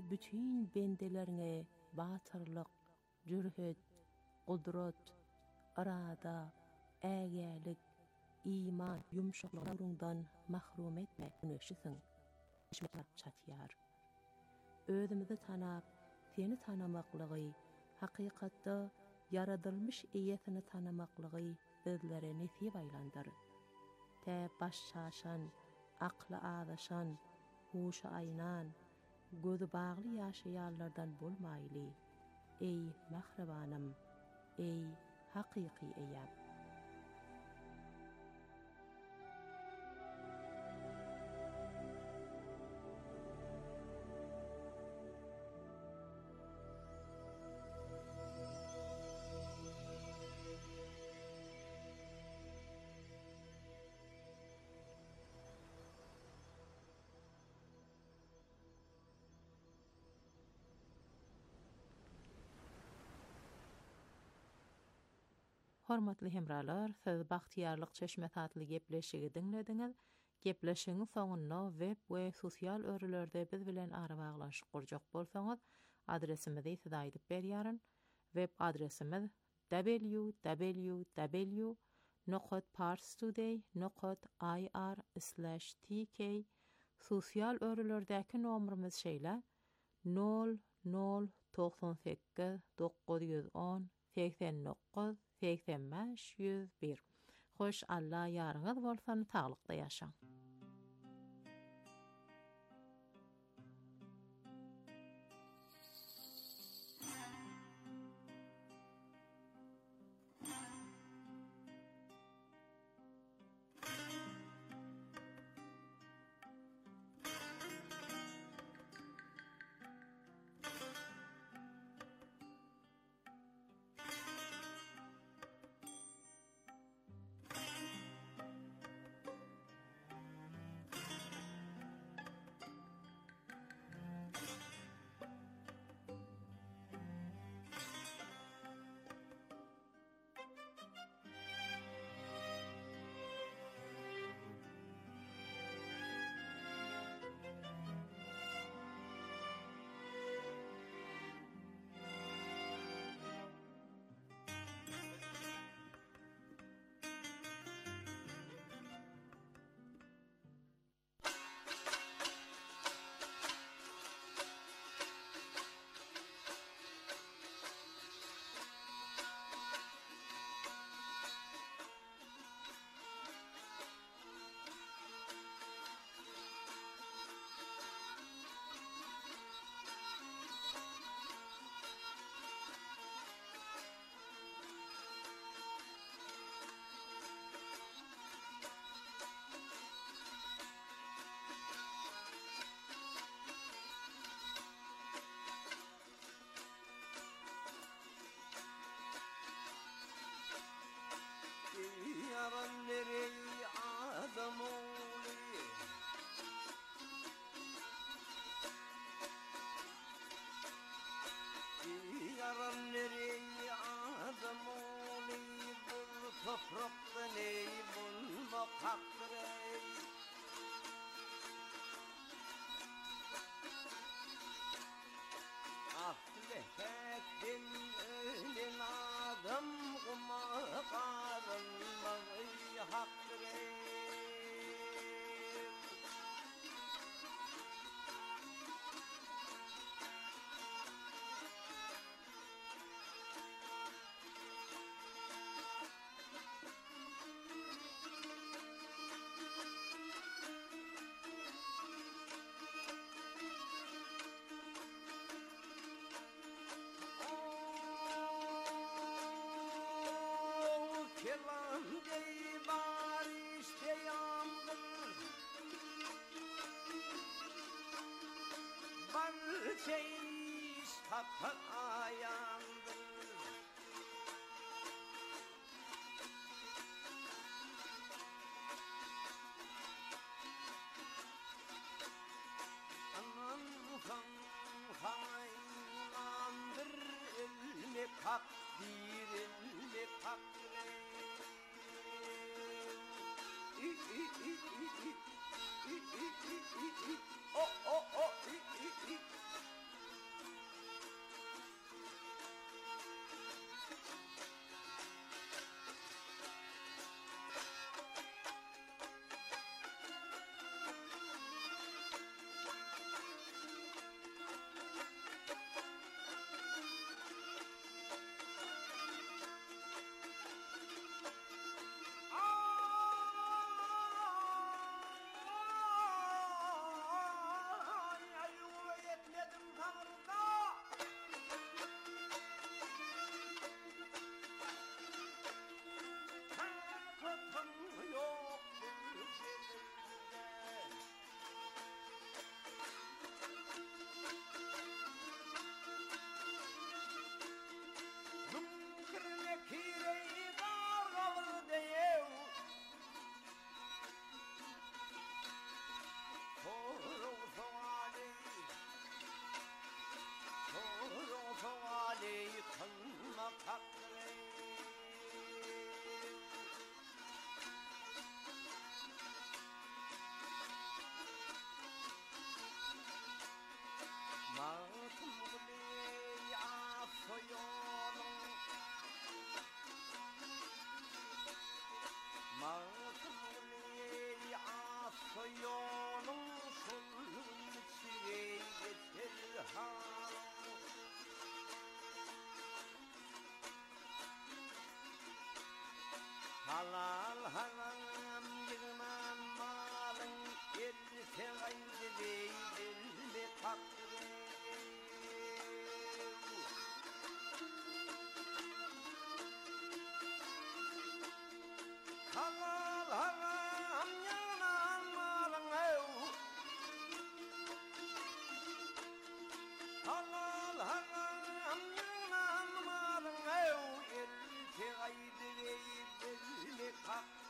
bütün bendelerine batırlık, cürhet, kudret, arada, ägälik, iman, yumşaklığından mahrum etme güneşisin. Işmıklar çatıyar. Özümüzü tanap, seni tanamaklığı, hakikatta yaradılmış iyetini tanamaklığı bizlere nesip aylandır. Te baş şaşan, aklı ağdaşan, huşa aynan, gözü bağlı yaşayarlardan bolmaylı. Ey mahrebanım, ey hakiki eyyam. Hormatly hemralar, siz Baxtiyarlyk Çeşme tatly gepleşigi dinlediňiz. Gepleşigiň soňunda web we sosial örelerde biz bilen ara baglanşyk gurjak bolsaňyz, adresimizi size aýdyp berýäryn. Web adresimiz www.parstoday.ir/tk. Sosial örelerdäki nomerimiz şeýle 0098 910 89 85-101. Hoş Allah yarıňyz bolsun, taglykda ýaşaň. Yaran nereye adam oğlu, yaran nereye adam oğlu, bu toprakta ne bulmak haktır ey. Ahlehetin ölün adam kuma karınmayı haktır ey. Kelam dey barişte yandır, balçeyiş kaka yandır. Aman kaynandır, ölmek hak bir ölmek haktır ey. kılma kakre. Matım güley asoyolun, matım güley asoyolun, şolun içine getir halın. Halal haram yığınan malın, else gayrı değildi kakre. Halal haram yığınan malın, halal haram yığınan malın, else gayrı değildi kakre.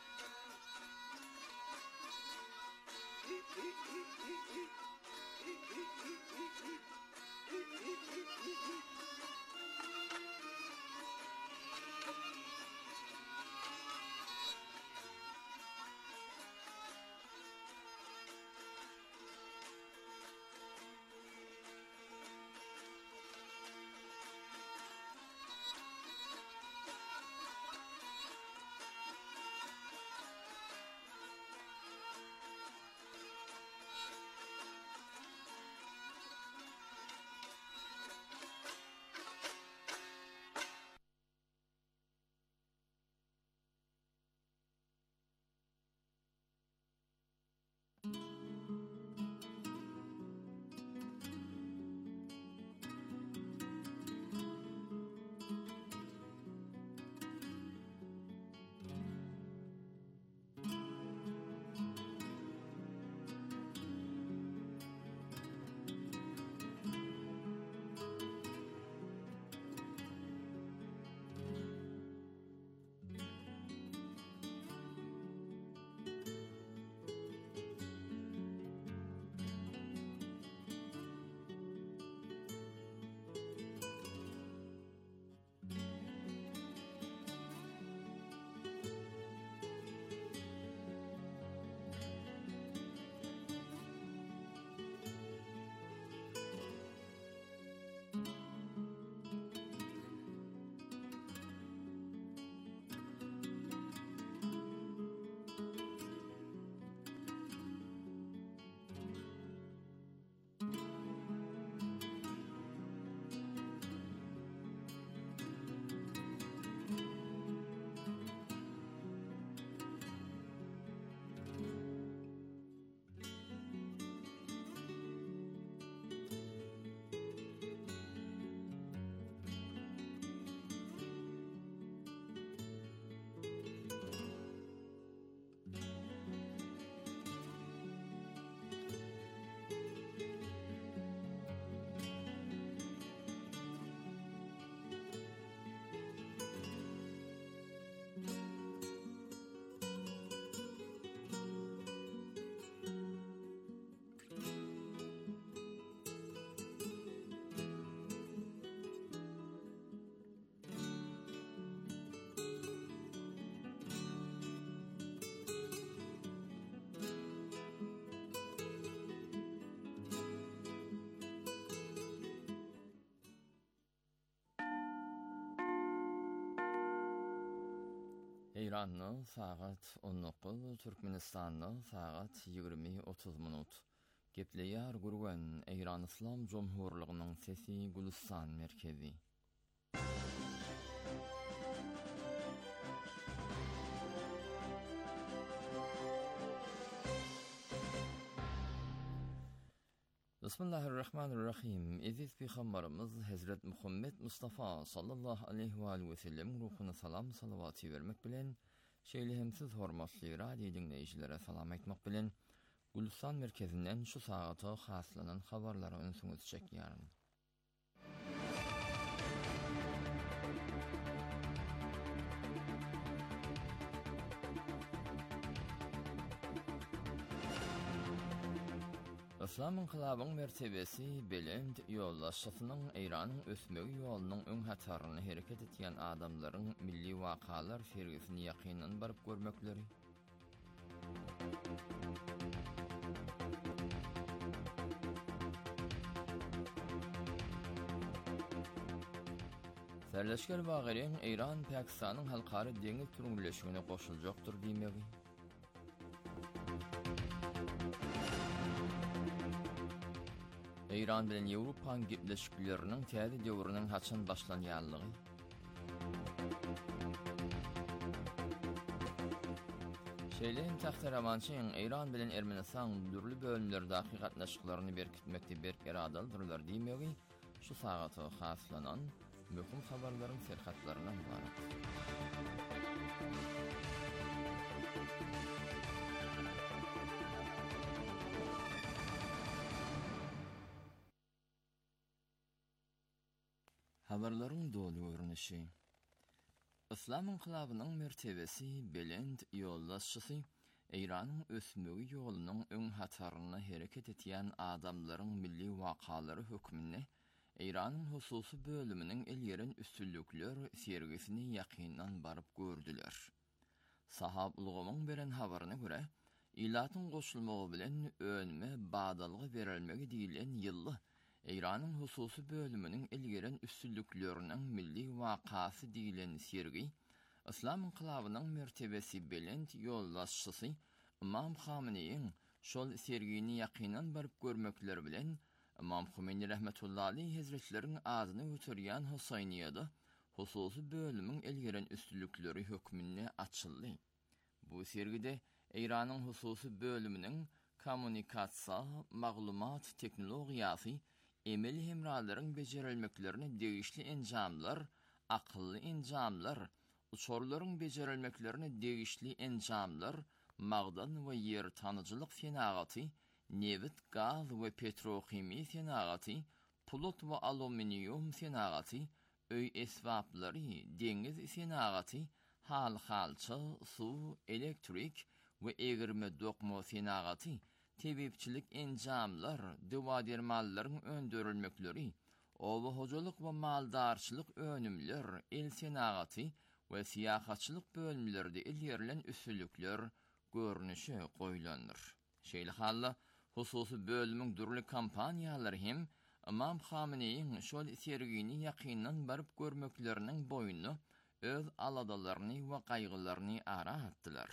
İran'ın saat 19, Türkmenistan'ın saat 20:30 minut. Gepleýär gurgan İran İslam Jomhurlygynyň sesi Gülistan merkezi. Bismillahirrahmanirrahim. Aziz Peygamberimiz Hazret Muhammed Mustafa sallallahu aleyhi ve sellem ruhuna salam salavatı vermek bilen şeýlehemsiz hormatly radio dinleýijilere salam aýtmak bilen Gülistan merkezinden şu sagata haslanan habarlara öňsüňiz çekýärm. İslam inkılabının mertebesi belend yollaşysynyň Iranyň ösmegi ýolunyň öň hataryny hereket etýän adamlaryň milli wakalar sergisini ýakynan baryp görmekleri. Serleşger Bagyryn Iran Pakistanyň halkary deňiz türüňleşigine goşuljakdyr diýmegi. İran bilen Ýewropanyň gepleşikleriniň täze döwrüniň haçan başlanýanlygy. Şeýleň taxtaramançyň İran bilen Ermenistan dürli bölümlerde hakygatnaşyklaryny berkitmekde berker adaldyrlar diýmegi şu sagaty haslanan möhüm habarlaryň serhatlaryna ibaret. Habarlaryň dolu görnüşi. İslam inkılabynyň mertebesi belend ýollaşçysy Iranyň ösmegi ýolunyň öň hataryna hereket etýän adamlaryň milli wakalary hökmünde Iranyň hususy bölüminiň elýären üstünlükler sergisini ýakynan baryp gördüler. Sahab ulgamyň beren habaryna görä, ilatyň goşulmagy bilen önüme badalgy berilmegi diýilen ýylly Iranyň hususy bölüminiň elýären üstünlükleriniň milli wakasy diýilen sergi, İslam inkılabynyň mertebesi belend ýollaşçysy Imam Hameneýiň şol sergini ýakynan baryp görmekleri bilen Imam Hümeyni rahmetullahi hazretleriň adyny götürýän Husayniyada hususy bölümiň elýären üstünlükleri hökmünde açyldy. Bu sergide Iranyň hususy bölüminiň kommunikasiýa, maglumat teknologiýasy, emeli hemralaryň bejerilmeklerini degişli enjamlar, akıllı enjamlar, uçorlaryň bejerilmeklerini degişli enjamlar, magdan we ýer tanyjylyk senagaty, nevit, gaz we petrokimi senagaty, pulut we aluminium senagaty, öý esbaplary, deňiz senagaty, halçy, su, elektrik we egirme dokma senagaty, tebipçilik enjamlar, dewadermallaryň öndürilmekleri, owa hojalyk we maldarçylyk önümler, el senagaty we siýahatçylyk bölümlerinde elýärlen üstünlükler görnüşi goýulandyr. Şeýle halla hususy bölümiň durly kampaniýalary hem Imam Hameneýiň şol sergini ýakynan baryp görmekleriniň boýuny öz aladalaryny we gaýgylaryny ara atdylar.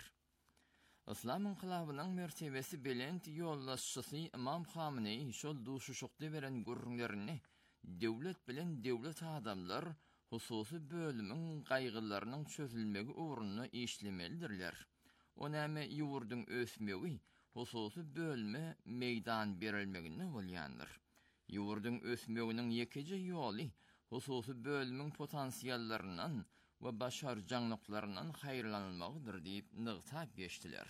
İslam inkılabynyň mertebesi belend ýollaşçysy Imam Hameneýi şol duşuşykdy beren gürrüňlerini döwlet bilen döwlet adamlar hususy bölümiň gaýgylarynyň çözülmegi uğruna işlemelidirler. O näme ýurdun ösmegi hususy bölüme meýdan berilmegini bolýandyr. Ýurdun ösmeginiň ýekeje ýoly hususy bölümiň potensiýallarynyň we başarjanyklarynyň haýyrlanmagydyr diýip nygta geçdiler.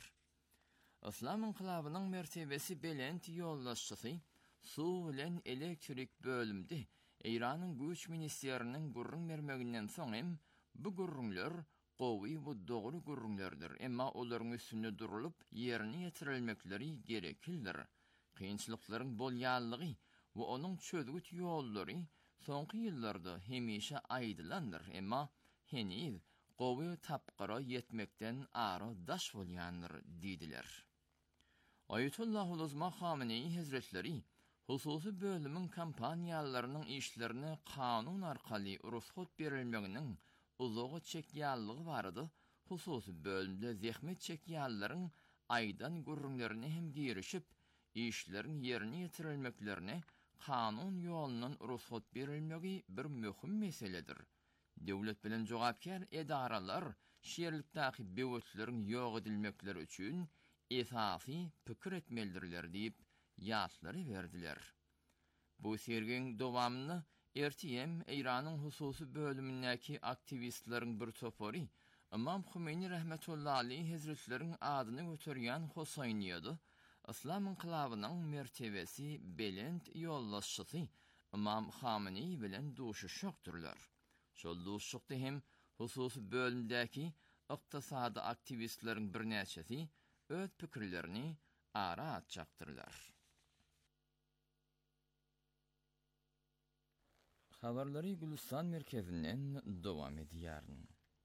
İslam inkılabynyň mertebesi belend ýollaşçysy su bilen elektrik bölümde Iranyň güç ministeriniň gurrun bermeginden soň hem bu gurrunlar gowy we dogry gurrunlardyr. Emma olaryň üstünde durulup ýerine ýetirilmekleri gereklidir. Kynçylyklaryň bolýanlygy we onuň çözgüt ýollary soňky ýyllarda hemişe aýdylandyr. Emma heniz gowy tapgyra ýetmekden ara daş bolýandyr diýdiler. Ayetullah Uzma Hameneýi hazretleri hususy bölümiň kampaniýalarynyň işlerini kanun arkaly ruhsat berilmeginiň uzogy çekýanlygy bardy. Hususy bölümde zähmet çekýänleriň aýdan gurrunlaryny hem girişip işlerin ýerine ýetirilmeklerine kanun ýolundan ruhsat berilmegi bir möhüm meseledir. Döwlet bilen jogapkar edaralar şeýerlikdäki bewletleriň ýok edilmekleri üçin esasy pikir etmelidirler diýip ýaşlary berdiler. Bu sergiň dowamyny ertiyem Iranyň hususy bölümindäki aktivistleriň bir topary Imam Hümeyni rahmetullahi hazretleriň adyny götürýän Husayniyada İslam inkılabynyň mertebesi belend ýollaşçysy Imam Hameneýi bilen duşuşykdyrlar. Şol duşuşykda hem hususy bölümdäki ykdysady aktivistleriň bir näçesi öz pikirlerini ara atjaktırlar. Habarları Gülistan merkezinden devam ediyorlar.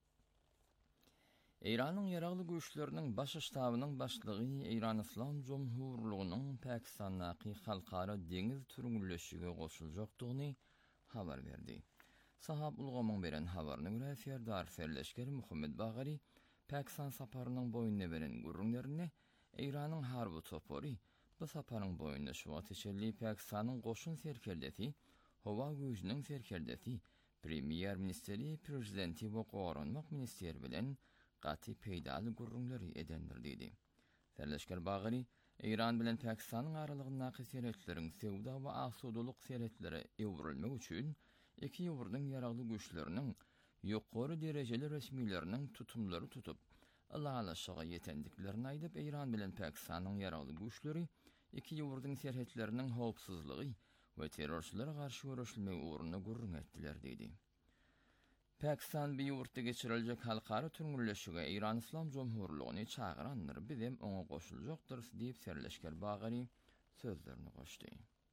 İran'ın yaraglı güýçleriniň baş ştabynyň başlygy İran İslam Jomhurlygynyň Pakistandaky halkara deňiz türüňleşigi goşuljakdygyny habar berdi. Sahab ulgamyň beren habaryna görä Serdar Ferleşger Muhammed Bagary Pakistan saparynyň boýunna beren gurrunlaryny İranyň harby topory bu saparyň boýunna şuwat teşelli Pakistanyň goşun serkerdesi, howa güýjüniň serkerdesi, premier ministeri, prezidenti we goranmak ministeri bilen gaty peýdaly gurrunlary edendir dedi. Ferleşger Bagary İran bilen Pakistanyň aralygyndaky seretleriň sewda we asudalyk seretlere ewrilmek üçin iki ýurduň yaragly güýçleriniň ýokary derejeli resmileriniň tutumlary tutup alalaşyga ýetendiklerini aýdyp İran bilen Pakistanyň yaragly güýçleri iki ýurduň serhetleriniň howpsuzlygy we terrorçylara garşy görüşilmegi uğruna gurrun etdiler dedi. Pakistan bir ýurtda geçiriljek halkara türüňleşige İran İslam Jomhurlygyny çagyrandyr, bizem oňa goşuljakdyr diýip Serleşger Bagary sözlerini goşdy.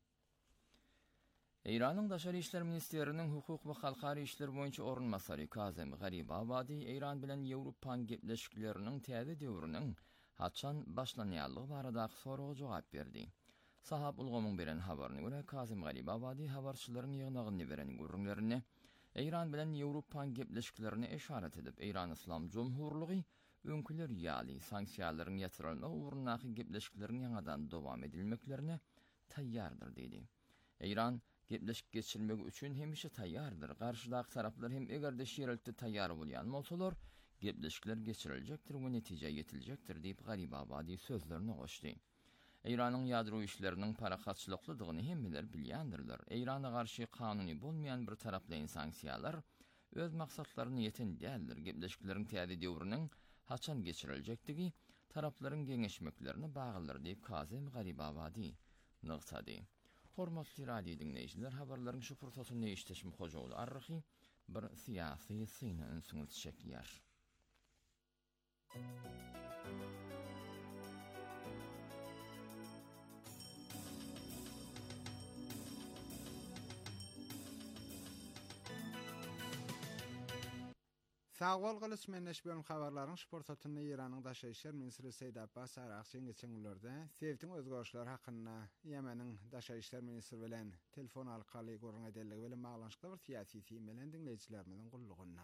İranyň Daşary işler ministeriniň hukuk we halkara işler boýunça orunmasary Kazem Garibabadi İran bilen Ýewropaň gepleşikleriniň täze döwrüniň haçan başlanýanlygy baradaky soraga jogap berdi. Sahab ulgamyň beren habaryna görä Kazem Garibabadi habarçylaryň ýygnagyny beren gurrunlaryny İran bilen Ýewropaň gepleşiklerini eşaret edip İran İslam Jomhurlygy öňküler ýaly sanksiýalaryň ýatyrylmagy uğrundaky gepleşiklerini ýangadan dowam edilmeklerine taýýardyr dedi. İran gepleşik geçirmek üçin hemişe taýýardyr. Garşydaky taraplar hem egerde şeýlelikde taýýar bolýan bolsalar, gepleşikler geçiriljekdir we netije ýetiljekdir diýip Garibabadi sözlerini goşdy. İranyň ýadro işleriniň parakatçylyklydygyny hemmeler bilýändirler. Irana garşy kanuny bolmaýan bir taraply sanksiýalar öz maksatlaryny ýeten däldir. Gepleşikleriň täze döwrüniň haçan geçiriljekdigi taraplaryň geňeşmeklerini bagylar diýip Kazem Garibabadi nykdy. Hormatly radio dinleýijiler, habarlaryň şu fursatyny eşitişim hojaly arryhy bir siýasy syny öňsüňiz çekýär. Sağol Gılıç menneş bölüm habarlaryň şportatyny İranyň Daşary işler ministri Seýid Abbas Araqçy geçen günlerde Sewitiň özgörüşleri hakynda Ýemeniň Daşary işler ministri bilen telefon arkaly gurrun edenligi bilen baglanşykda bir siýasy fiýmelen dinleýijilerimiziň gullugyna.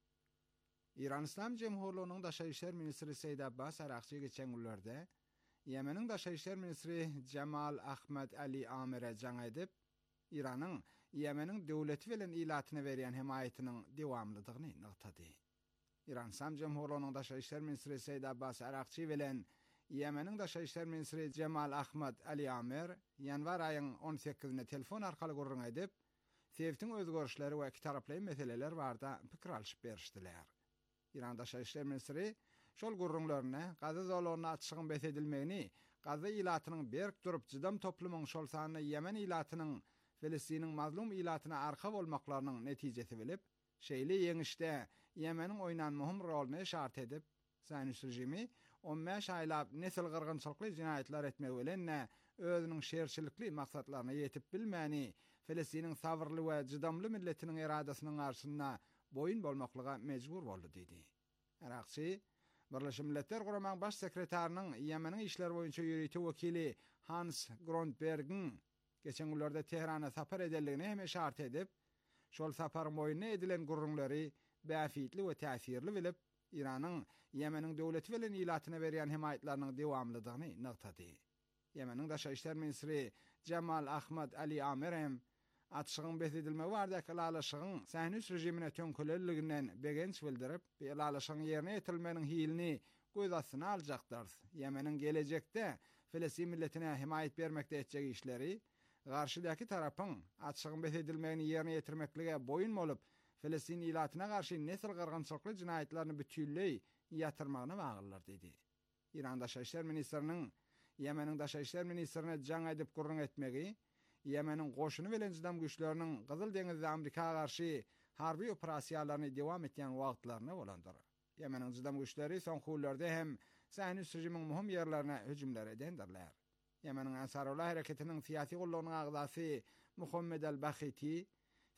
İran İslam Jomhurlygynyň Daşary işler ministri Seýid Abbas Araqçy geçen günlerde Ýemeniň Daşary işler ministri Jamal Ahmed Ali Amir'e jaň edip İranyň Ýemeniň döwleti bilen ilatyna berýän hemaýetiniň dewamlydygyny nykdy. İran İslam Jomhurlygynyň Daşary işler ministri Seýid Abbas Araqçy bilen Ýemeniň Daşary işler ministri Jamal Ahmed Ali Amir ýanwar aýynyň 18-inde telefon arkaly gurrun edip, Sewitiň özgörüşleri we iki taraply meseleler barada pikir alşyp berişdiler. İran Daşary işler ministri şol gurrunlaryna gaza zolaryny açygyň besedilmegini, gaza ilatynyň berk durup jydam toplumyň şol sanyny Ýemen ilatynyň Filistiniň mazlum ilatyna arka bolmaklarynyň netijesi bilip, şeýle ýeňişde Ýemeniň oýnan muhim roluny şart edip, Sionist rejimi 15 aýlap nesil gyrgynçylykly jinaýatlar etmek bilen özüniň şerçilikli maksatlaryna ýetip bilmäni, Filistiniň sabırly we jydamly milletiniň iradasynyň garşyna boyun bolmaklyga mejbur boldy dedi. Araqçy Birleşmiş Milletler Guramaň baş sekretärining Ýemeniň işler boýunça ýürüýte wekili Hans Grundberg'in geçen günlerde Tehrana sapar edenligini hem şart edip, şol sapar boýunna edilen gurrunlary bäfitli we täsirli bilip, İranyň Ýemeniň döwleti bilen ilatyna berýän hemaýetlarynyň dewamlydygyny nykdy. Ýemeniň Daşary işler ministri Jamal Ahmed Ali Amir hem atşygyň besedilmegi bardaky alaşygyň Sionist rejimine tönkülerliginden begenç bildirip, bu alaşygyň ýerine ýetirilmeniň hilini göz astyna aljakdyr. Ýemeniň gelecekde Filistin milletine hemaýet bermekde etjek işleri garşydaky tarapyň atşygyň besedilmegini ýerine ýetirmeklige boyun bolup, Filistin ilatyna garşy nesil gyrgynçylykly jinaýatlaryny bütünlei ýatyrmagyna baglanlar dedi. İran Daşary işler ministriniň Ýemeniň Daşary işler ministrine jaň edip gurrun etmegi, Ýemeniň goşuny bilen jydam güýçleriniň Gyzyl deňizde Amerika garşy harby operasiýalaryny dowam etýän wagtlaryna bolandyr. Ýemeniň jydam güýçleri son howllarda hem Sionist rejimiň muhim ýerlerine hüjümler edendirler. Ýemeniň Ansarullah hareketiniň siýasy gollarynyň agdasy Muhammed el-Bakhiti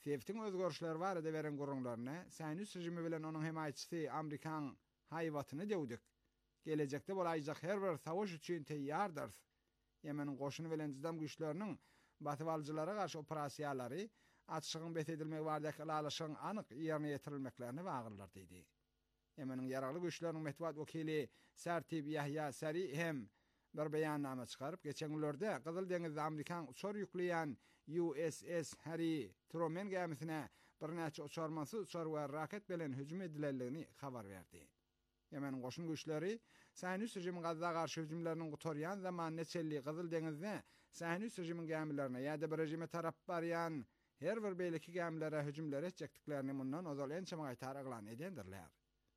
Sevtin özgörüşler barada beren gurrunlaryna Saýnus rejimi bilen onuň hemaýetçisi Amerikan haýwatyny dewdik. Gelecekde bolajak her bir savaş üçin teýýardyr. Ýemeniň goşuny bilen Jydam güýçleriniň batywalyjylara garşy operasiýalary açygyň besedilmegi bardak alalyşyň anyk ýerine ýetirilmeklerini bagyrlar diýdi. Ýemeniň ýaragly güýçleriniň metbuat wekili Sertip Yahya Sari hem bir beýannama çykaryp geçen günlerde Gyzyl deňizde Amerikan uçar ýükleýän USS Harry Truman gemisine bir näçe uçarmasy uçar we raket bilen hüjüm edilenligini habar berdi. Ýemeniň goşun güýçleri Saýnus rejimiň Gazza garşy hüjümleriniň gutorýan zaman neçeli Gyzyl deňizde Saýnus rejimiň gemilerine ýa-da bir rejime tarap barýan her bir beýleki gemilere hüjümler etjekdiklerini mundan ozal ençe maýtar aglan edendirler.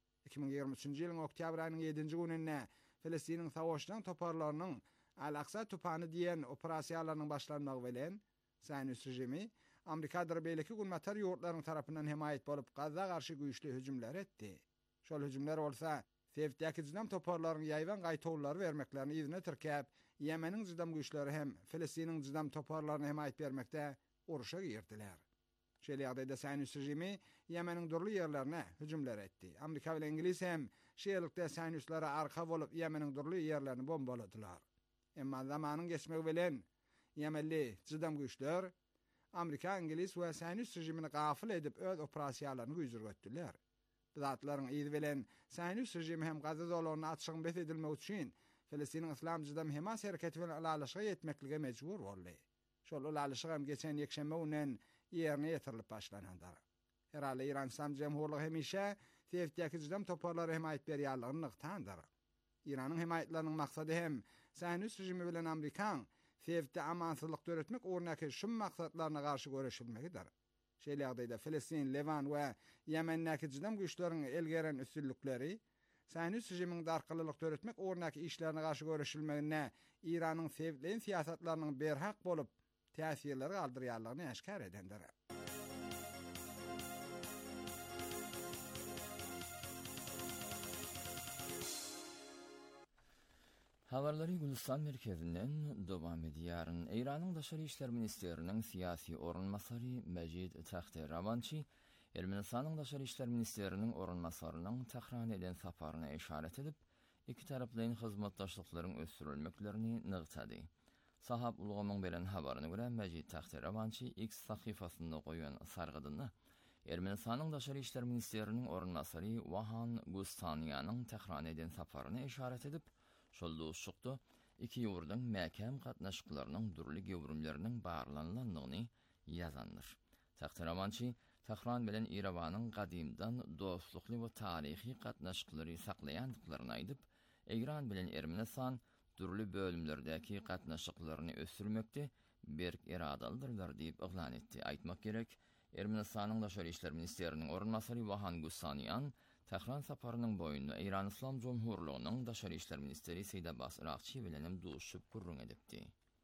2023-nji ýylyň oktýabr aýynyň 7-nji gününde Filistiniň savaşdan toparlarynyň Al-Aqsa tupany diýen operasiýalarynyň başlanmagy bilen Saýnus rejimi Amerikadyr beýleki gulmatar ýurtlarynyň tarapyndan hemaýet bolup Gazza garşy güýçli hüjümler etdi. Şol hüjümler bolsa Sevtdäki Jydam toparlarynyň ýaýban gaýtawlary bermeklerini izne tirkäp, Ýemeniň Jydam güýçleri hem Filistiniň Jydam toparlaryna hemaýet bermekde uruşa girdiler. Şeýle ýagdaýda Saýnus rejimi Ýemeniň durly ýerlerine hüjümler etdi. Amerika bilen Ingilis hem şeýerlikde Saýnuslara arka bolup Ýemeniň durly ýerlerini bombaladylar. Emma zamanyň geçmegi bilen Ýemenli Jydam güýçler Amerika, Ingilis we Saýnus rejimini gafil edip öz operasiýalaryny güýjürgetdiler. Zatlaryň ýygy bilen Saýnus rejimi hem Gazza zolaryny açygyň besedilmegi üçin Filistiniň Islam Jydam Hemas hereketi bilen alalyşa ýetmeklige mejbur boldy. Şol alalyşa hem geçen ýekşembe günden ýerine ýetirilip başlanandyr. Herhalde İran İslam Cemhurlygy hemişe Sevtdäki Jydam toparlary hemaýet berýärligini nyktandyr. İranyň hemaýetleriniň maksady hem Saýnus rejimi bilen Amerikan Sevtde amansızlyk töretmek ornaky şum maksatlaryna garşy göreşilmegidir. Şeýle ýagdaýda Filistin, Levan we Ýemendäki Jydam güýçleriniň elgeren üstünlikleri Saýnus rejimiň darkylylyk töretmek ornaky işlerine garşy göreşilmegine İranyň sevlen siýasatlarynyň berhak bolup täsirleri galdyrýarlygyny aşkar edendir. Habarlary Gülistan merkezinden dowam edýäryn. Iranyň daşary işler ministeriniň siýasy orunmasary Mejid Taxteravançy Ermenistanyň daşary işler ministeriniň orunmasarynyň Tehran eden saparyna işaret edip, iki taraplyň hyzmatdaşlyklaryň ösdürilmeklerini nygtady. Sahap ulgamyň beren habaryna görä Mejid Taxteravançy X sahyfasynda goýan sargydyny Ermenistanyň daşary işler ministeriniň orunmasary Wahan Gustanyanyň Tehran eden saparyna işaret edip, şolda şuqda iki ýurduň mäkem gatnaşyklarynyň durly gewrimleriniň barlanlandygyny ýazandyr. Taxteravançy Tehran bilen İrewanyň gadymdan dostlukly we taryhy gatnaşyklary saklaýandyklaryny aýdyp, İran bilen Ermenistan durly bölümlerdäki gatnaşyklaryny ösdürmekde berk iradalydylar diýip oglan etdi. Aýtmak gerek, Ermenistanyň daşary işler ministeriniň orunmasary Wahan Gustanyan Tehran saparynyň boýunda İran İslam Cumhurlugynyň daşary işler ministeri Seyda Abbas Irakçy bilen duşup gurrun edipdi.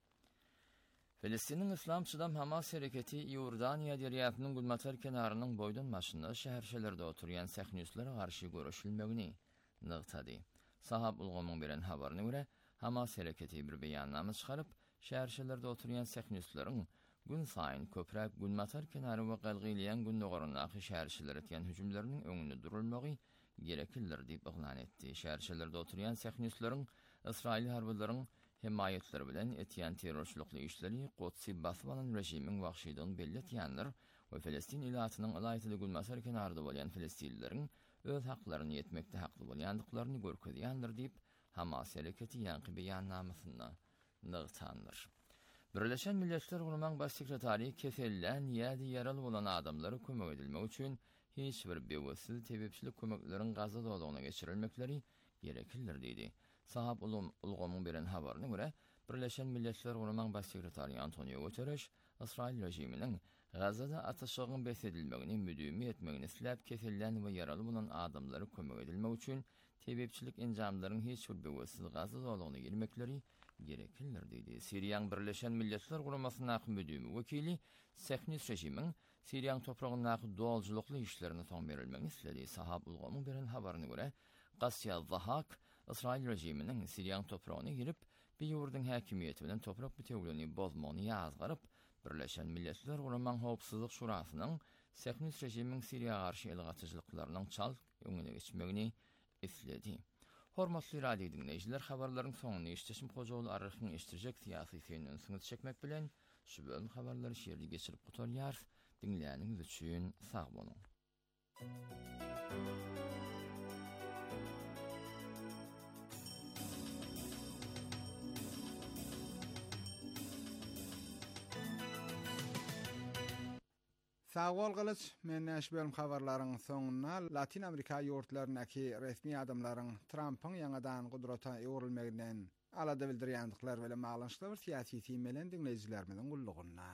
Filistiniň İslam Jydam Hamas hereketi Ýordaniýa deriýatynyň gulmatar kenarynyň boýdan maşynda şäherçelerde oturýan Saýnuslara garşy göreşilmegini nygtady. Sahap ulgamyň beren habaryna görä, Hamas hereketi bir beýannama çykaryp, şäherçelerde oturýan Saýnuslaryň gün saýyn köprek gulmatar kenary we galgylýan gün dogarynaky şäherçelere etýän hüjümleriniň öňünde durulmagy gereklidir diýip oglan etdi. Şäherçelerde oturýan Saýnuslaryň Israil harbylaryň hemaýetleri bilen etýän terrorçylykly işleri Qudsy basyp alan rejimiň wagşydygyny belli etýändir we Filistin ilatynyň alaýytly gulmatar kenarda bolýan filistinlileriň öz haklaryny ýetmekde hakly bolýandyklaryny görkezýändir diýip Hamas hereketi ýanky beýannamasynda nygtandyr. Birleşen Milletler Gurulmaň baş sekretary kesellän ýa-da ýaraly bolan adamlara kömek edilmek üçin hiç bir bewasy tebepçilik kömekleriň Gazza dowlagyna geçirilmekleri gereklidir diýdi. Sahap ulgamyň beren habaryna görä, Birleşen Milletler Gurulmaň baş sekretary Antonio Guterres Israil rejiminiň Gazzada ataşygyň besedilmegini müdümi etmegini isläp kesellän we ýaraly bolan adamlara kömek edilmek üçin tebepçilik enjamlarynyň hiç bir bewasy Gazza dowlagyna girmekleri gereklidir diýdi. Siriýanyň Birleşen Milletler Gurulmasynyň müdümi wekili Saýnus rejimiň Siriýanyň topragyndaky dolajylykly işlerine soň berilmegini isledi. Sahap ulgamyň beren habaryna görä, Qasya Zahak Israil rejiminiň Siriýanyň topragyna girip, bir ýurdun häkimiýeti bilen toprak bütewligini bozmagyny ýazgaryp, Birleşen Milletler Uraman Howpsuzlyk Şurasynyň Seknus rejimiň Siriýa garşy elgaçyjyklarynyň çal öňüne geçmegini isledi. Hormatly radio dinleýijiler, habarlaryň soňuny işleşim hojaly arrykyň iştirjek syýasy seňden süňüp çekmek bilen şu bölüm habarlary şeýerli geçirip gutarýar. Dinleýäniňiz üçin sag boluň. Sağ ol Gılıç, men näşbelm habarlaryň soňuna Latin Amerika ýurtlaryndaki resmi adamlaryň Trumpyň ýangadan gudrata ýöwrülmeginden alada bildirýändikler bilen maglanyşly bir syýasy teýmelen dinleýijilerimiň gullugyna.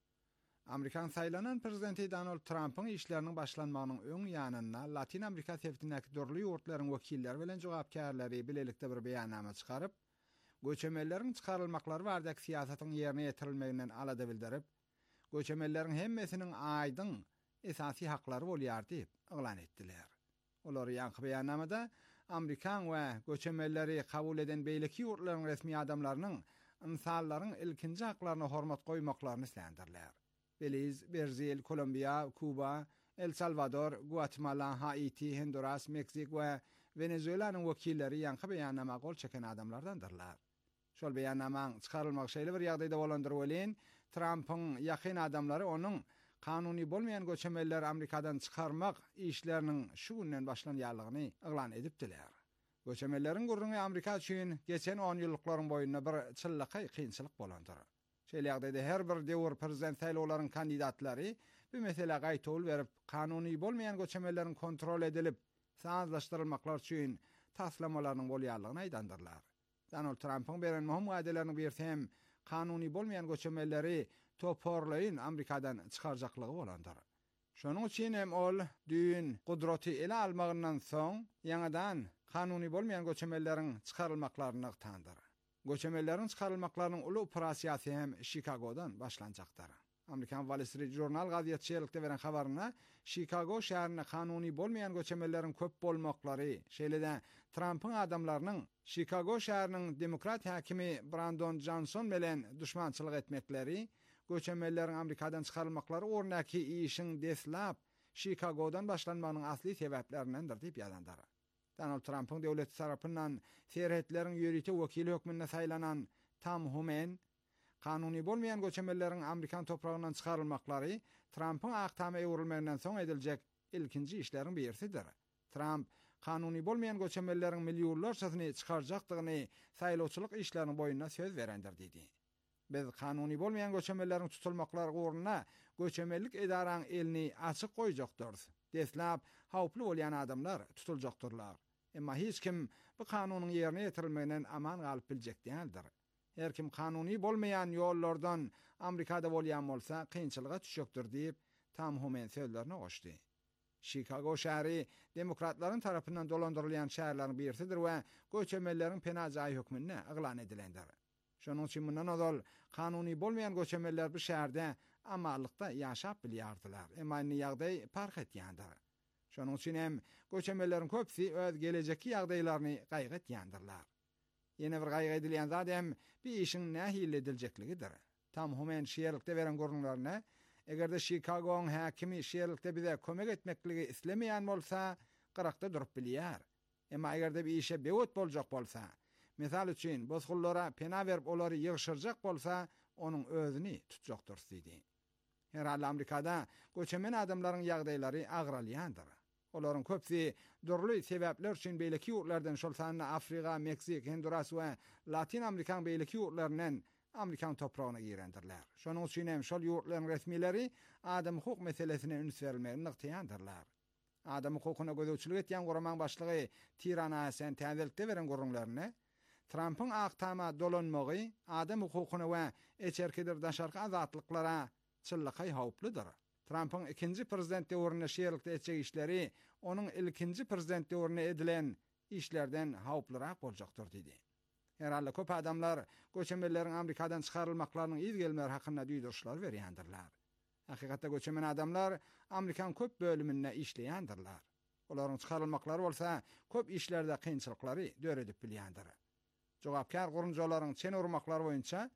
Amerikan saýlanan prezidenti Donald Trumpyň işleriniň başlanmagynyň öň ýanyna Latin Amerika täwitindäki dörli ýurtlaryň wekilleri bilen jogapkärleri bilelikde bir beýannama çykaryp, göçemeleriň çykarylmaklary bardak syýasatyň ýerine ýetirilmeginden alada bildirip, göçemelleriň hemmesiniň aýdyň esasy haklary bolýar diýip eglan etdiler. Olar ýanky beýannamada Amerikan we göçemelleri kabul eden beýleki ýurtlaryň resmi adamlarynyň insanlaryň ilkinji haklaryna hormat goýmaklaryny islendirler. Belize, Brazil, Kolombiya, Kuba, El Salvador, Guatemala, Haiti, Honduras, Meksik we Venezuelanyň wekilleri ýanky beýannama gol çeken adamlardandyrlar. Şol beýannamaň çykarylmak şeýle bir ýagdaýda bolandyr welin, Trumpyň ýakyn adamlary onuň kanuny bolmayan göçemelleri Amerikadan çykarmak işleriniň şu günden başlanýarlygyny eglan edipdiler. Göçemelleriň gurruny Amerika üçin geçen 10 ýyllyklaryň boýundan bir çyllyky kynçylyk bolandyr. Şeýle ýagdaýda her bir döwür prezident saýlawlaryň kandidatlary bu mesele gaýtol berip, kanuny bolmayan göçemelleriň kontrol edilip, sazlaşdyrylmaklar üçin taslamalaryň bolýarlygyny aýdandyrlar. Donald Trumpyň beren möhüm gaýdalaryny bersem, kanuny bolmayan göçemelleri toporlaýyn Amerikadan çykarjaklygy bolandyr. Şonuň üçin hem ol düýün gudraty ele almagyndan soň ýangadan kanuny bolmayan göçemelleriň çykarylmaklaryny tandyr. Göçemelleriň çykarylmaklarynyň uly operasiýasy hem Chicago'dan başlanjakdyr. Amerikan Wall Street Journal gazetçilikde beren habaryna Chicago şäherine kanuny bolmayan göçemelleriň köp bolmaklary, şeýle-de Trumpyň adamlarynyň Chicago şäheriniň demokrat hakimi Brandon Johnson bilen düşmançylyk etmekleri, göçemelleriň Amerikadan çykarylmaklary ornaki işiň deslap Chicago'dan başlanmagynyň asly sebeplerindendir diýip ýazandyr. Donald Trumpyň döwlet tarapyndan serhetleriň ýörüti wekili hökmünde saýlanan Tom Homan, kanuny bolmayan göçemelleriň Amerikan topragyndan çykarylmaklary Trumpyň aktama ýöwrülmeginden soň ediljek ilkinji işleriň birisidir. Trump kanuny bolmayan göçemelleriň milliónlarçasyny çykarjakdygyny saýlawçylyk işleriniň boýuna söz berendir diýdi. Biz kanuny bolmayan göçemelleriň tutulmaklary gurruna göçemellik edaran elini açyk goýjakdyrys. Deslap hawply bolýan adamlar tutuljaktyrlar. Emma hiç kim bu kanunyň ýerine ýetirilmeginden aman galyp biljek däldir. Her kim kanuny bolmayan ýollardan Amerikada bolýan bolsa kynçylyga düşekdir diýip Tom Homan sözlerine goşdy. Chicago şäheri demokratlaryň tarapyndan dolandyrylýan şäherleriň birisidir we göçemelleriň penajaý hökmüne eglan edilendir. Şonuň üçin mundan ozal kanuny bolmayan göçemeller bu şäherde amalykda ýaşap bilýardylar. Emma indi ýagdaý park etýändir. Şonuň üçin hem göçemelleriň köpsi öz gelejeki ýagdaýlaryny gaýgy etýändirler. Yine bir gaýgy edilýän zat hem bir işiň nähil ediljekligidir. Tom Homan şeýerlikde beren görnüşlerine, egerde Chicago'ň hakimi şeýerlikde bize kömek etmekligi islemeýän bolsa, gyrakda durup bilýär. Emma egerde bir işe bewet boljak bolsa, misal üçin bozgullara pena berip olary ýygşyrjak bolsa, onuň özüni tutjakdyr diýdi. Her hal Amerikada göçemen adamlaryň ýagdaýlary agralýandyr. Olaryň köpsi durly sebäpler üçin beýleki ýurtlardan şol sanyny Afrika, Meksik, Honduras we Latin Amerikan beýleki ýurtlarynyň Amerikan topragyna girendirler. Şonuň üçin hem şol ýurtlaryň resmileri adam hukuk meselesine üns berilmegini ykdýandylar. Adam hukukyna gözegçilik etýän guraman başlygy Tirana Hasan täzelikde beren görnüşlerini Trumpyň aktama dolanmagy adam hukukyna we eçerkedir daşarky azatlyklara çyllyky hawplydyr. Trumpyň ikinji prezident döwründe şeýerlikde etjek işleri onuň ilkinji prezident döwründe edilen işlerden hawplyrak boljakdyr diýdi. Herhalde köp adamlar göçemeleriň Amerikadan çykarylmaklarynyň iz gelmeleri hakynda duýdurşlar berýändirler. Hakykatda göçemen adamlar Amerikan köp bölüminde işleýändirler. Olaryň çykarylmaklary bolsa köp işlerde kynçylyklary döredip bilýändir. Jogapkar gurunjalaryň çen urmaklary boýunça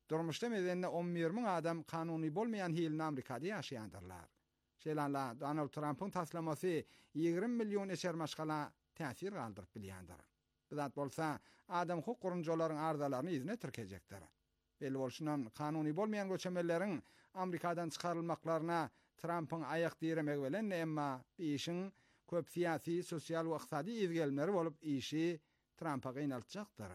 Durmuşda medeninde 11.000 adam kanuni bolmayan hilini Amerikada yaşayandırlar. Şelanla Donald Trump'ın taslaması 20 milyon eşer maşgala täsir galdyrıp bilýändir. Bizat bolsa adam hukuk gurunjylaryň arzdalaryny izine tirkejekdir. Belli bolşundan kanuni bolmayan göçemeleriň Amerikadan çykarylmaklaryna Trump'ın ayak diremek bilen emma işin köp siyasi, sosial we iqtisadi izgelmleri bolup işi Trump'a gynaltjakdyr.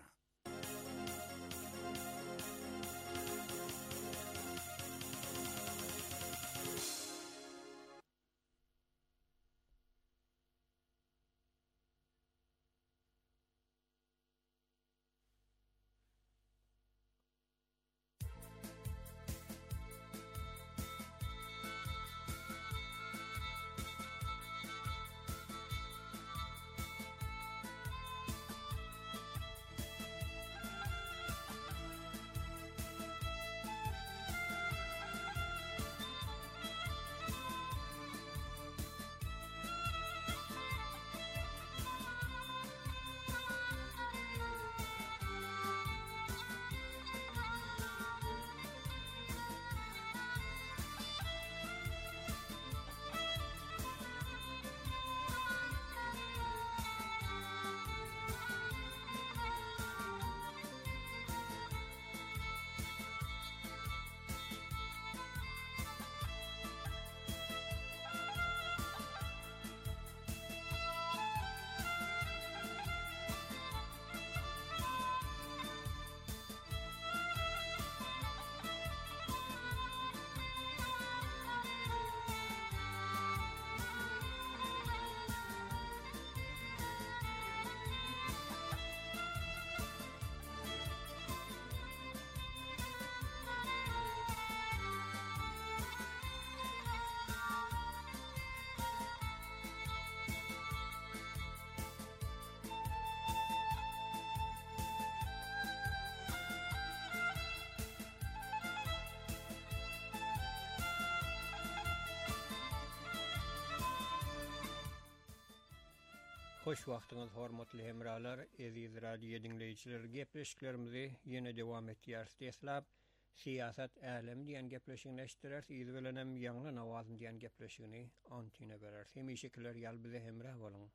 Hoş wagtyňyz hormatly hemralar, aziz radio dinleýijiler, gepleşiklerimizi ýene dowam etýär. Teslap siyasat älim diýen gepleşigini eşitdiler. Ýüz bilen hem ýaňly nawazyn diýen gepleşigini antine berer. Hemişekiler ýal bize hemrah boluň.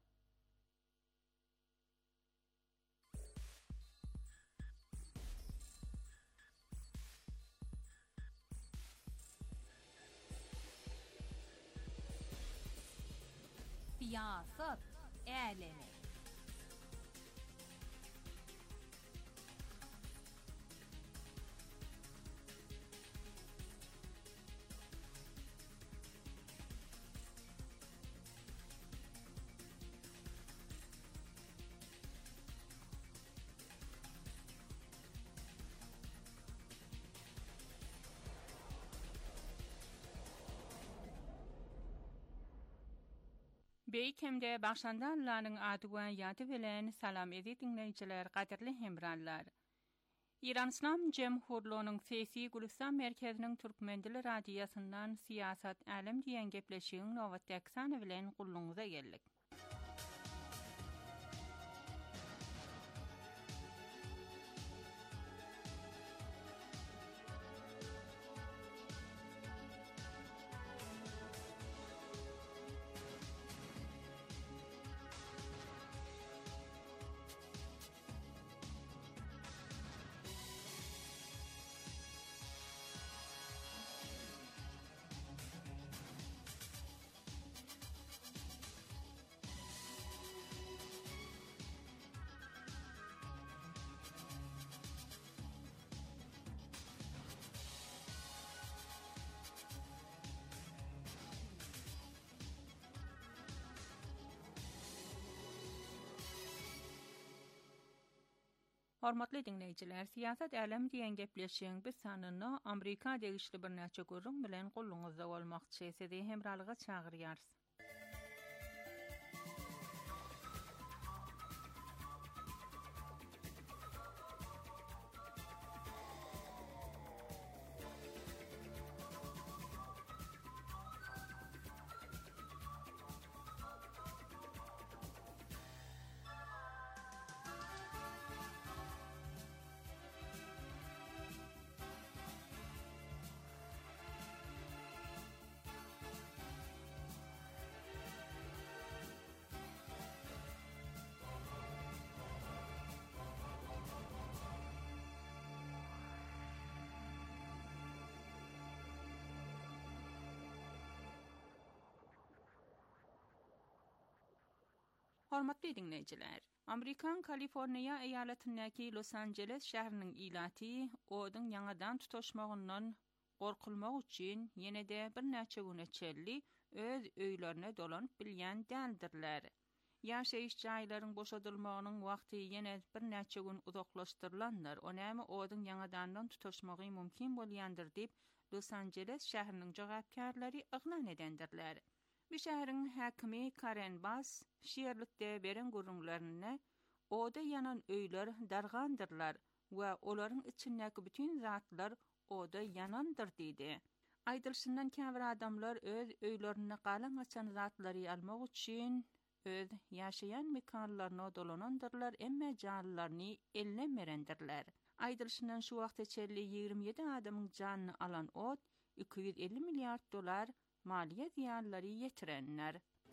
Siyasat älemi. Beýkemde başlandanlaryň adywan ýady bilen salam edip dinleýijiler, gaderli hemranlar. İran İslam Jemhurluğunyň Sesi Gülistan merkeziniň Türkmendili radiýasyndan siyasat älim diýen gepleşigiň nowat aksany bilen gulluňyza geldik. Hormatly dinleýijiler, siyasat älim diýen gepleşigiň bir sanyny Amerika degişli bir näçe görüň bilen gulluňyzda bolmakçy. Sizi hemralyga çagyrýar. Hormatly dinleyijiler, Amerikan Kaliforniya eyaletindäki Los Angeles şäheriniň ilaty odyň ýangadan tutaşmagyndan gorkulmak üçin ýene-de bir näçe güne çelli öz öýlerine dolanyp bilýän däldirler. Ýaşaýyş jaýlarynyň boşadylmagynyň wagty ýene bir näçe gün uzaklaşdyrylanlar. Onäme odyň ýangadan tutaşmagy mümkin bolýandyr diýip Los Angeles şäheriniň jogapkärleri ygnan edendirler. Bu şäheriň häkimi Karen Bass şeýerlikde beren gurrunlaryna oda yanan öýler dargandyrlar we olaryň içindäki bütün zatlar oda yanandyr diýdi. Aýdylşyndan käbir adamlar öz öýlerini galan açan zatlary almak üçin öz ýaşaýan mekanlaryna dolanandyrlar, emme janlaryny ellemerendirler. Aýdylşyndan şu wagtda çelli 27 adamyň janyny alan ot $250 milyard maliýe ziýanlary ýetirenler.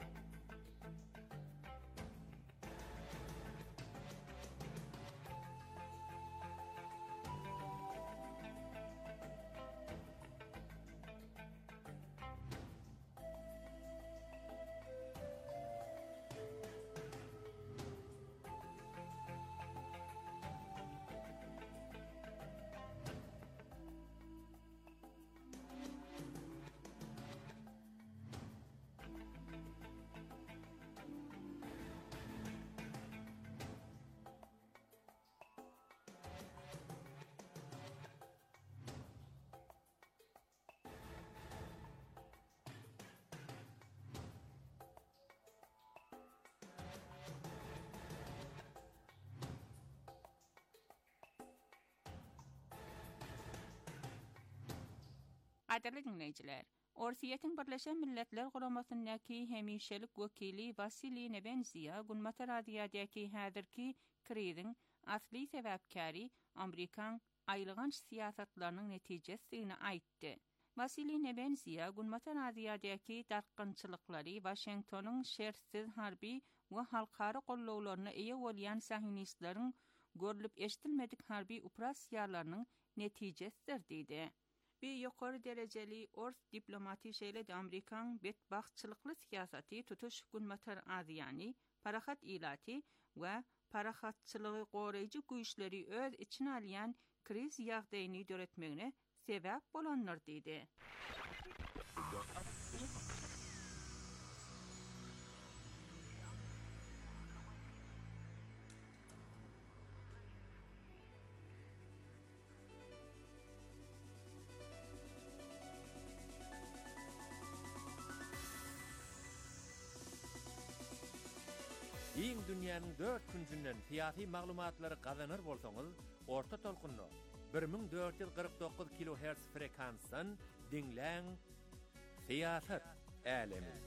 Qadirli dinleyijiler, Orsiýetiň Birleşen Milletler Guramasyndaky hemişelik wekili Vasily Nebenziya Gunmata radiýadäki häzirki kriziň asly sebäpkäri Amerikan aýlyganç siýasatlarynyň netijesini aýtdy. Vasily Nebenziya Gunmata radiýadäki darqançylyklary Washingtonyň şertsiz harbi we halkara gollawlaryna eýe bolýan sahinistlaryň görülip eşitilmedik harbi operasiýalarynyň netijesidir diýdi. Bir ýokary derejeli ors diplomati şeýle Amerikan betbaxtçylykly siýasaty tutuş Gunmatar Aziýany, parahat ilaty we parahatçylygy goraýjy güýçleri öz içine alýan kriz ýagdaýyny döretmegine sebäp bolanlar diýdi. Iň dünýäniň 4 küncünden fiýaty maglumatlary gazanır bolsaňyz, orta tolkunly 1449 kHz frekansdan dinläň Fiýasat älemi.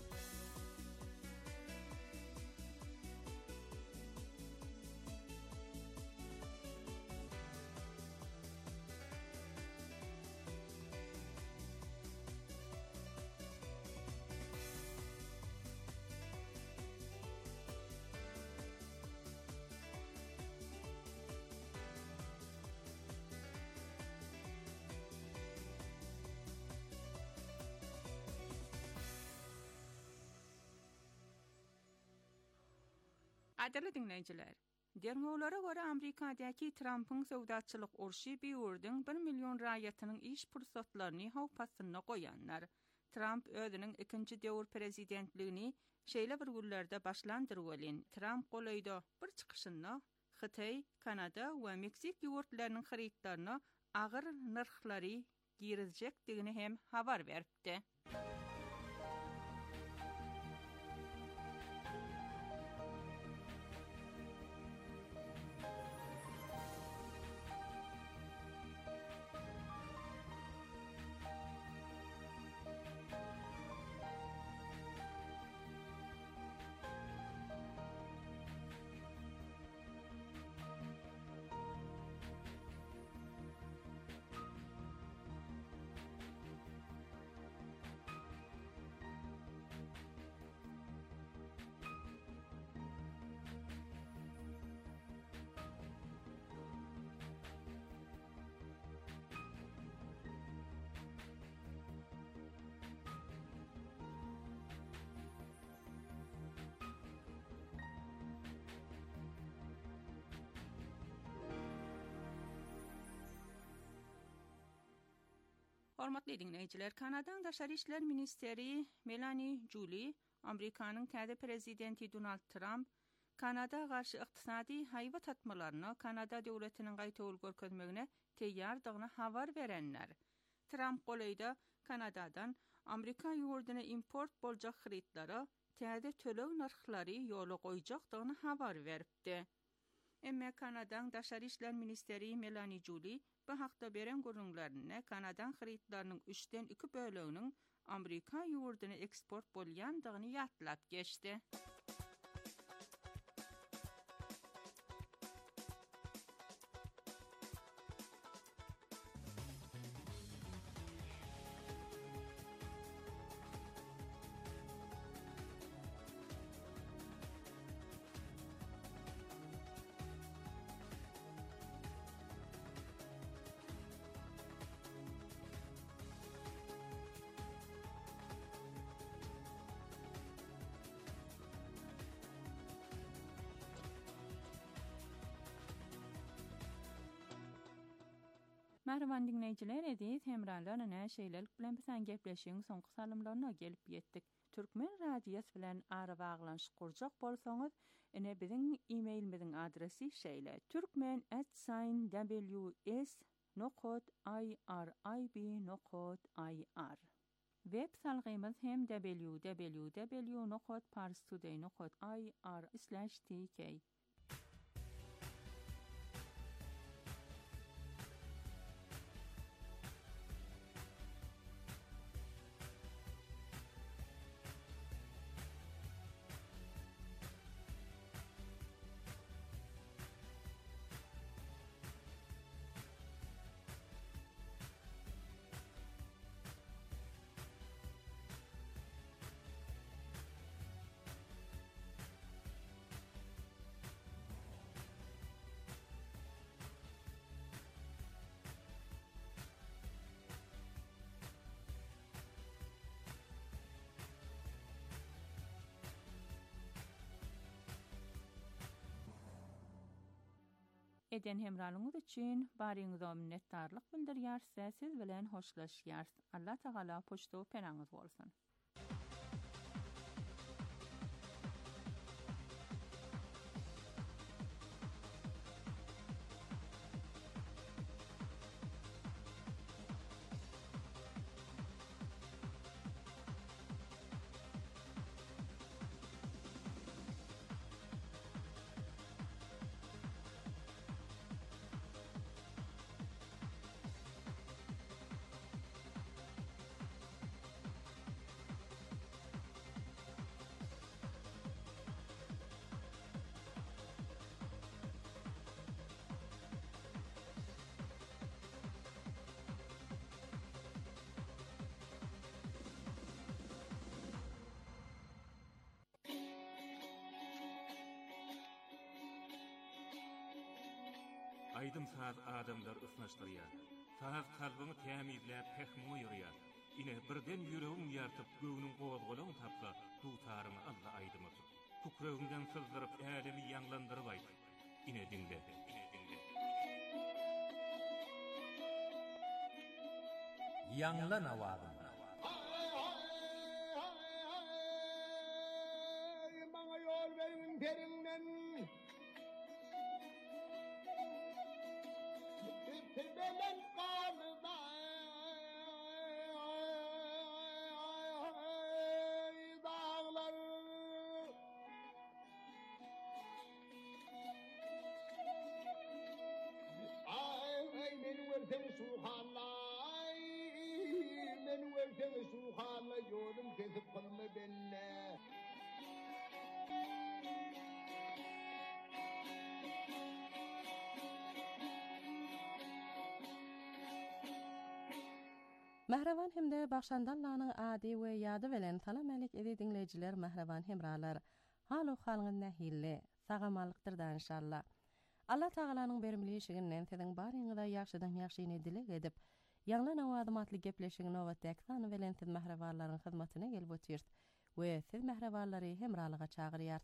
Qadirli dinleyijiler, derňewlere görä Amerikadaky Trumpyň sowdatçylyk urşy biýurdyň 1 million raýatynyň iş pursatlaryny hawpasyna goýanlar. Trump özüniň ikinji döwür prezidentligini şeýle bir günlerde başlandyrwelin. Trump golaýda bir çykyşynda Hytaý, Kanada we Meksik ýurtlarynyň haritlaryna agyr narhlary girizjekdigini hem habar beripdi. Hormatly dinleyiciler, Kanada'n Daşary işler ministeri Melanie Joly, Amerikanyň täze prezidenti Donald Trump, Kanada garşy ykdysady haýwa tatmalaryna Kanada döwletiniň gaýtabyl görkezmegine teýýardygyny habar berenler. Trump golayda Kanadadan Amerika ýurduna import boljak hyritlara täze tölew narhlary ýola goýjakdygyny habar beripdi. Emme Kanada'n Daşary işler ministeri Melanie Joly bu hakda beren görüňlerini Kanada'n hyritlarynyň 3-den 2 böleginiň Amerika ýurduna eksport bolýandygyny ýatlap geçdi. Merhaban dinleyiciler, edis hemralarına näşeýlelik bilen bilen gepleşiň soňky salymlaryna gelip ýetdik. Türkmen radiýasy bilen ara baglanşyk gurjak bolsaňyz, ine biziň e-mailimiziň adresi şeýle: turkmen@ws.irib.ir. Web salgymyz hem www.parstoday.ir/tk. Eden hemralyňyz üçin baryňyza minnetdarlyk bildirýär, siz bilen hoşlaşýar. Allah Taala poçtaw penaňyz bolsun. Aydın saz adamlar ısnaşdırýar. Saz kalbyny tämizläp pehmi ýurýar. Ine birden ýüregiň ýartyp göwnüň gowazgolagyny tapsa, dutaryny Allah aýdymyk. Tukragyndan sızdyryp älemi ýanglandyryp aýt. Ine dinle. Ýanglan awagyn. Maňa ýol beriň perinden. Belen qalda dağlar ay men werten suhanlay men werten suhanlay ýolum kesip qalma benne. Mehreban hemde Bakşandallanyň ady we ýady bilen salam alyk edi dinleýijiler, mehreban hemralar. Haly halyňyz nähille, sagamalykdyr da inşallah. Allah Tagalanyň bermilişiginden siziň baryňyza ýagşydan ýagşyny dilek edip, ýanglan awadymatly gepleşigiň nowatdaky sany bilen siz mehrebanlaryň hyzmatyna gelip ötýär we siz mehrebanlary hemralyga çagyrýar.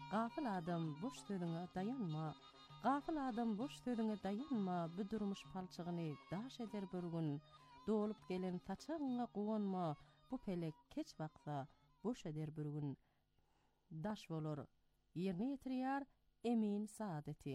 Gafil adam boş sözüňe dayanma. Gafil adam boş sözüňe dayanma. Büdürmüş palçygyny daş eder bir gün. Dolup gelen saçagyňa guwanma. Bu pelek keç wagtda boş eder bir gün. Daş bolar. Ýerine ýetirýär emin saadeti.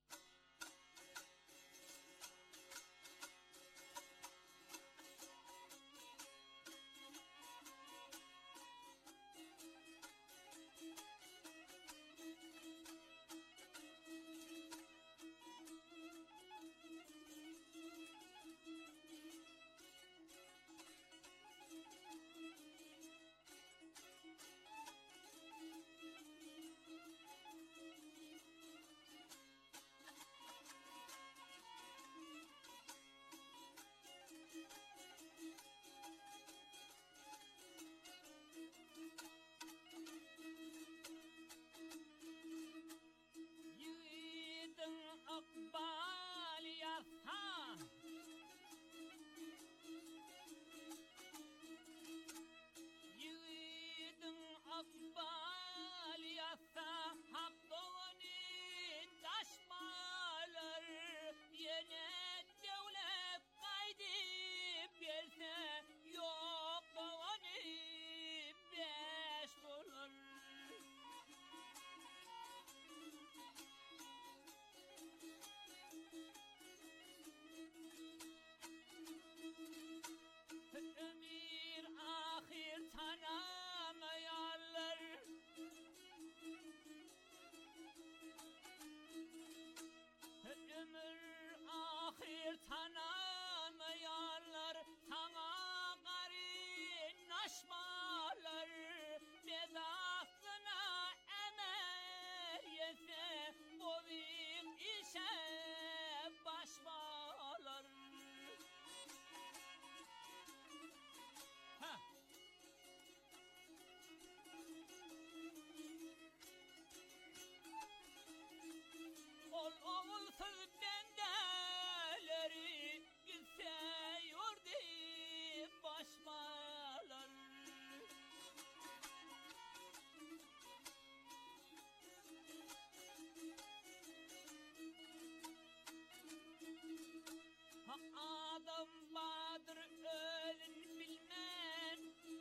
Tanamayanlar sana gari naşmalar bedasına emel yese bovim işe başmalar. Ha. Ol söz bendeleri gitse yurdi başmalar. Ha adam badır ölün bilmen.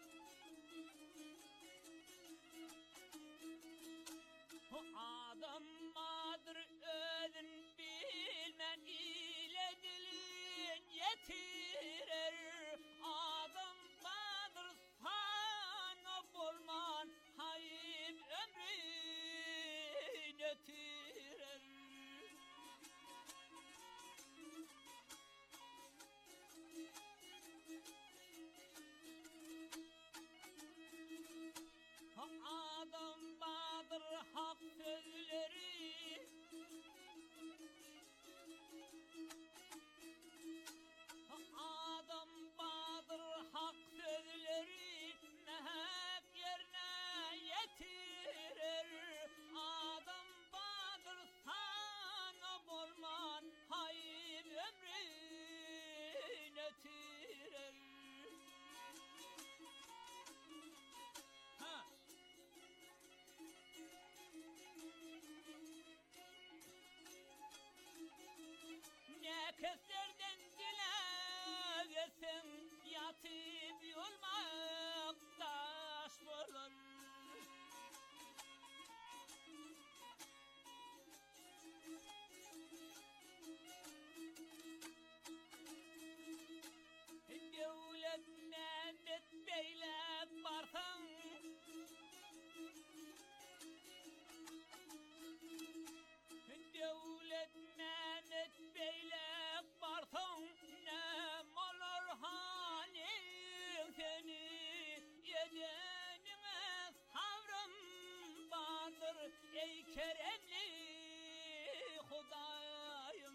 Ha adam badır ölün bilmen ile dilin yetirer. Adam badır sana bolman hayib ömrün yetirer. Ha adam badır hak sözleri. Ha adam badır hak sözleri mehep yerine yetirer. Adam badır sana bolman hayib ömrün yetirer. Ha. Ne keslerden dilevesin yatıp yolmak taş bulur. Devlet Mehmet Bey'le barsın. Devlet Mehmet Bey'le barsın. Ne olur halin seni yedenine sabrım vardır ey keremli Hudayım.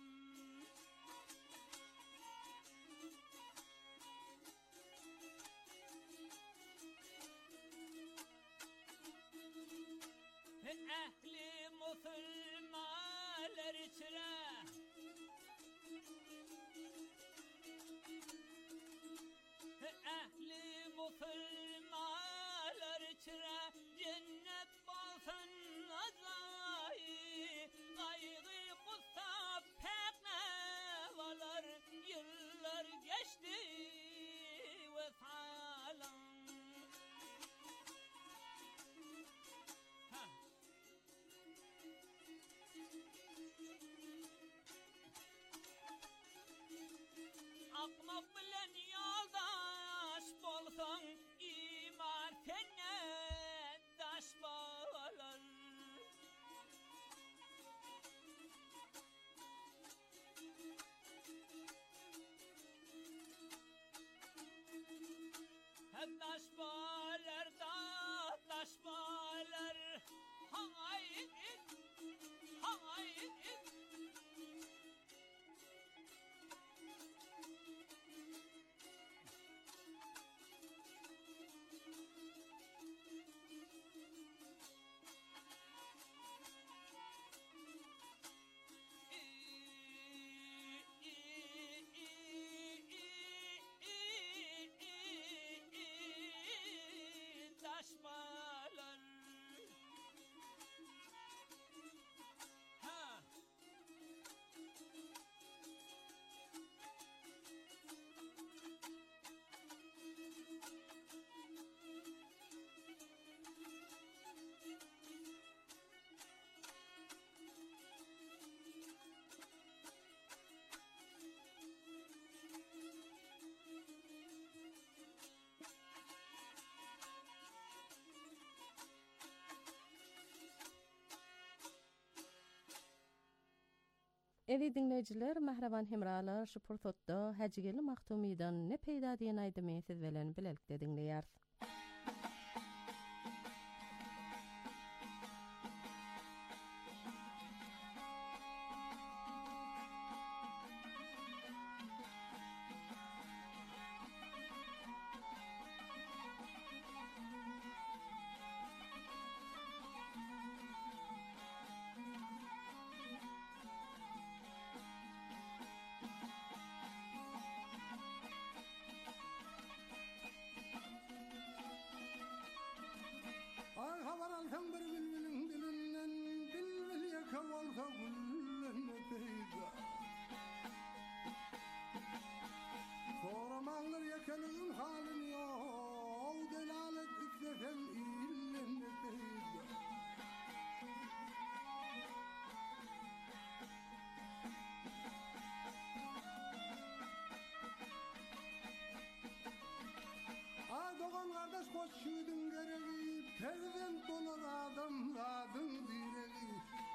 Ehli Müslümanlar içre ehli Müslümanlar içre cennet olsun nazar. Evi dinleyiciler, Mahravan hemralar şu pursatda Hacigeli Mahtumidan ne peýda diýen aýdymy siz bilen bilelikde dinleýär. Ay haber alsam bir bülbülün dilinden, bülbül yakam olsa güllenme peyda. Soramağlar yakalığın halini yok, delalet iksefem illenme peyda. Doğan kardeş koç şiidin gereği, prezident olan adamladın direği.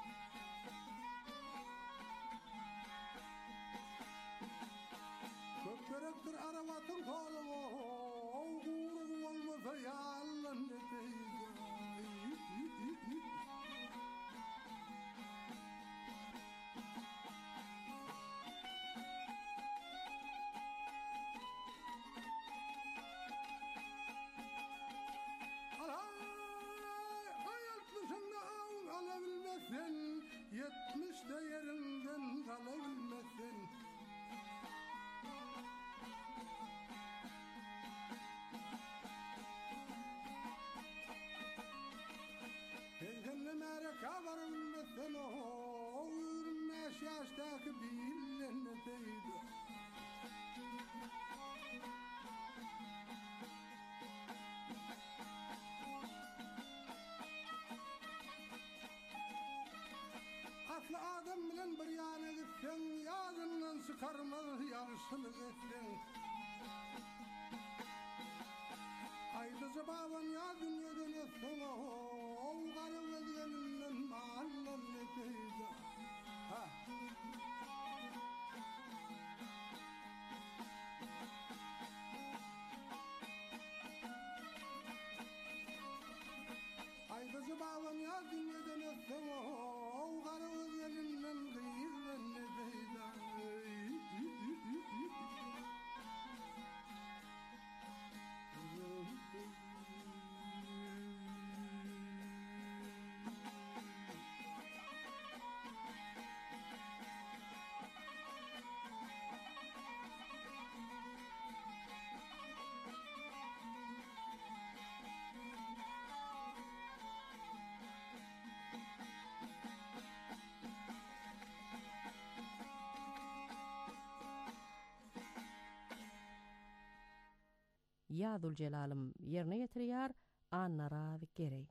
Çok gerektir aravatın kolumu, uğurun olmasa yallan ne teyze. Kalabilmezsin, 70'de yerinden kalabilmezsin. Tezkenle mereka varabilmezsin, o 25 yaştaki bilinle teyze. Aslı adam bilen bir yana gitsen, yadından çıkarmaz yarışılık etsen. Aydıcı baban ya dünyadan etsen, o karı özgeninden mahallen ne teyze. Aydıcı baban ya dünyadan etsen, o karı özgeninden gıyırlen ne teyze. Yadul Celalım yerine getirýär Annara we Gerey.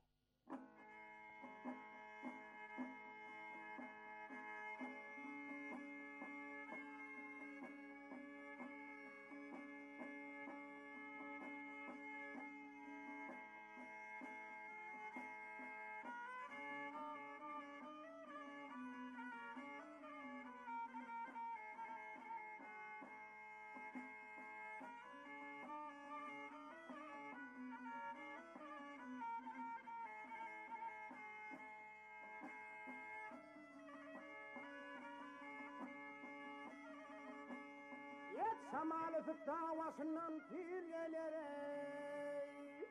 Samalı davasından pir gelerey.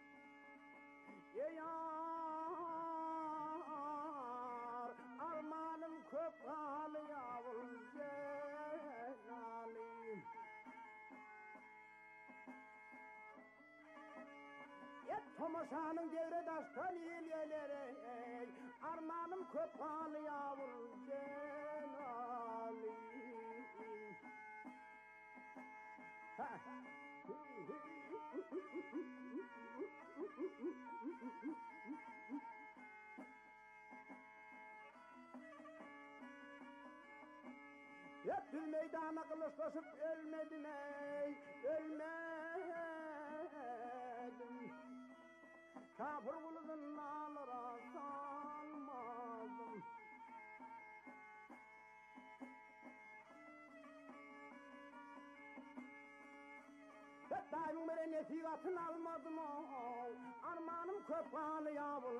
Yar armanım köp halı yavul cenalim. Tomaşanın devredaştan ilerey. Armanım köp halı yavul cenalim. Hep bir meydana kılıçlaşıp ölmedim ey, ölmedim. Kafir kuludun nalara salmadım. biri nesihatını almadım o. Armanım köp kanı yağmur.